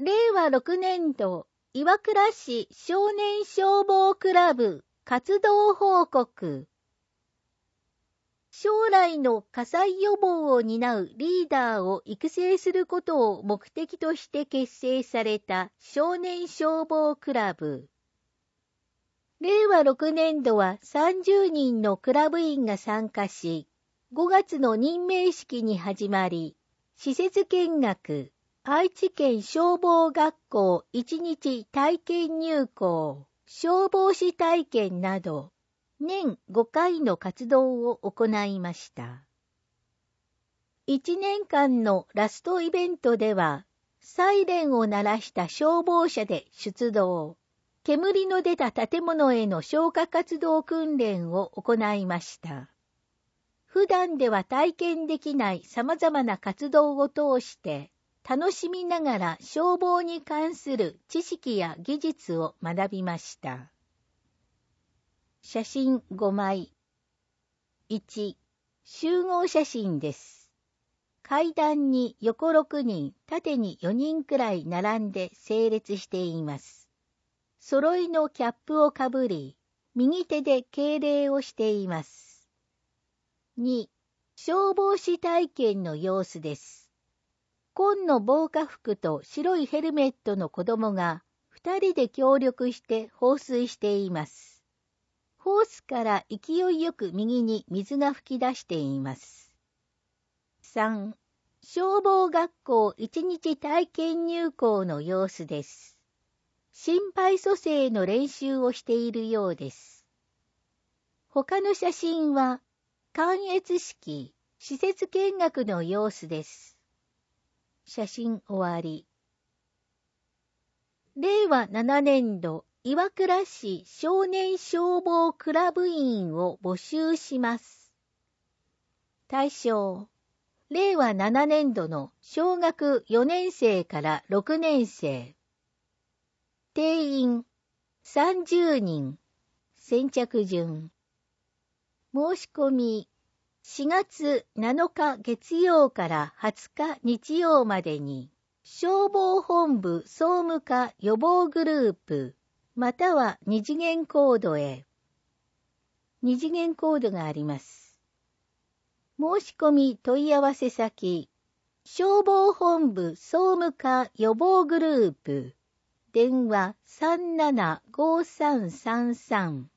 令和6年度、岩倉市少年消防クラブ活動報告。将来の火災予防を担うリーダーを育成することを目的として結成された少年消防クラブ。令和6年度は30人のクラブ員が参加し、5月の任命式に始まり、施設見学、愛知県消防学校1日体験入校、消防士体験など、年5回の活動を行いました。1年間のラストイベントでは、サイレンを鳴らした消防車で出動、煙の出た建物への消火活動訓練を行いました。普段では体験できない様々な活動を通して、楽しみながら消防に関する知識や技術を学びました。写真5枚。1、集合写真です。階段に横6人、縦に4人くらい並んで整列しています。揃いのキャップをかぶり、右手で敬礼をしています。2、消防士体験の様子です。紺の防火服と白いヘルメットの子供が2人で協力して放水しています。ホースから勢いよく右に水が噴き出しています。3、消防学校1日体験入校の様子です。心肺蘇生の練習をしているようです。他の写真は、観閲式、施設見学の様子です。写真終わり。令和7年度、岩倉市少年消防クラブ員を募集します。対象、令和7年度の小学4年生から6年生。定員30人。先着順。申し込み4月7日月曜から20日日曜までに消防本部総務課予防グループまたは二次元コードへ。二次元コードがあります。申し込み問い合わせ先消防本部総務課予防グループ電話375333